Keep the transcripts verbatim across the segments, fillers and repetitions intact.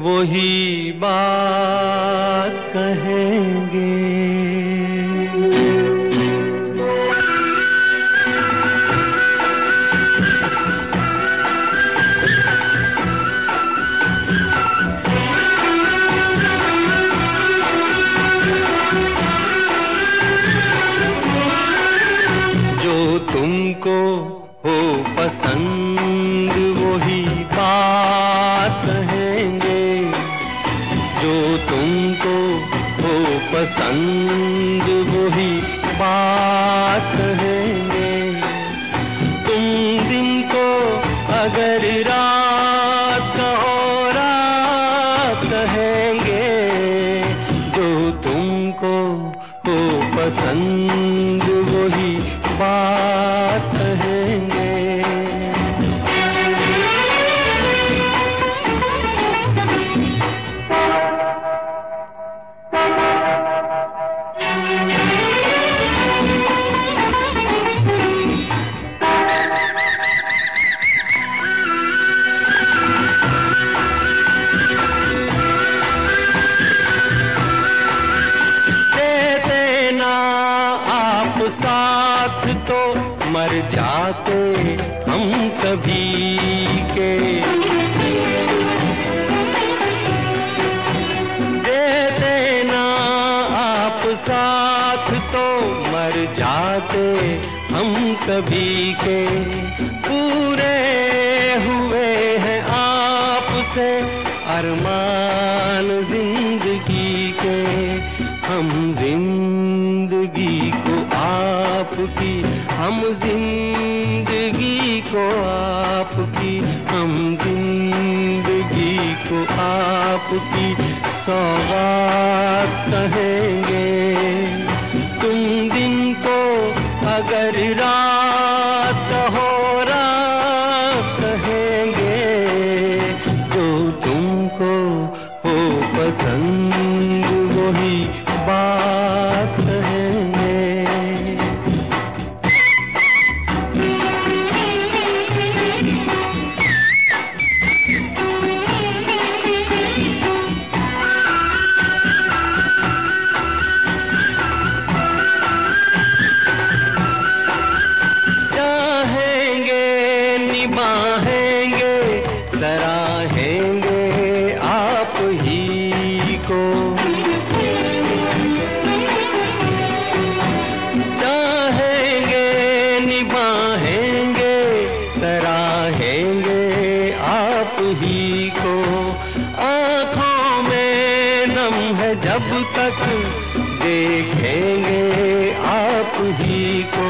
वही बात कहेंगे। जो तुमको हो पसंद वही बात कहेंगे। जो तुमको हो पसंद वही बात कहेंगे। तुम दिन को अगर रात कहो रात कहेंगे। जो तुमको हो पसंद वही बात कहेंगे। साथ तो मर जाते हम सभी के। देते ना आप साथ तो मर जाते हम सभी के। पूरे हुए हैं आपसे अरमान जिंदगी के। हम जिंदगी को आपकी, हम जिंदगी को आपकी, हम जिंदगी को आपकी सौगात कहेंगे। तुम दिन को अगर रात हो रात कहेंगे। जो तुमको हो पसंद वही बात कहेंगे। चाहेंगे निभाएंगे सराहेंगे आप ही को। चाहेंगे निभाएंगे सराहेंगे आप ही को। आँखों में नम है जब तक देखेंगे आप ही को।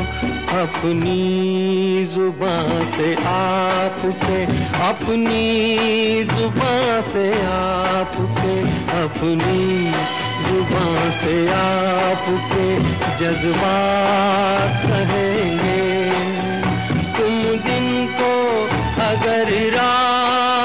अपनी जुबान से आपके, अपनी जुबान से आपके, अपनी जुबान से आपके जज्बात कहेंगे। तुम दिन को अगर रात